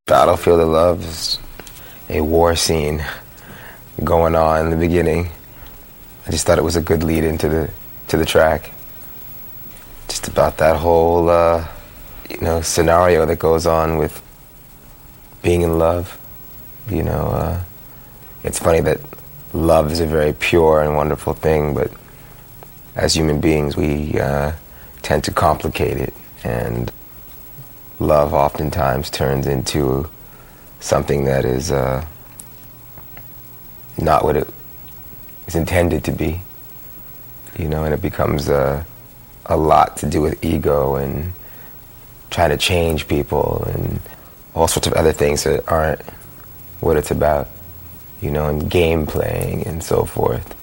Battlefield of Love is a war scene going on in the beginning. I just thought it was a good lead into the track. Just about that whole scenario that goes on with being in love. It's funny that love is a very pure and wonderful thing, but as human beings we tend to complicate it, and love oftentimes turns into something that is not what it is intended to be, and it becomes a lot to do with ego and trying to change people and all sorts of other things that aren't what it's about, and game playing and so forth.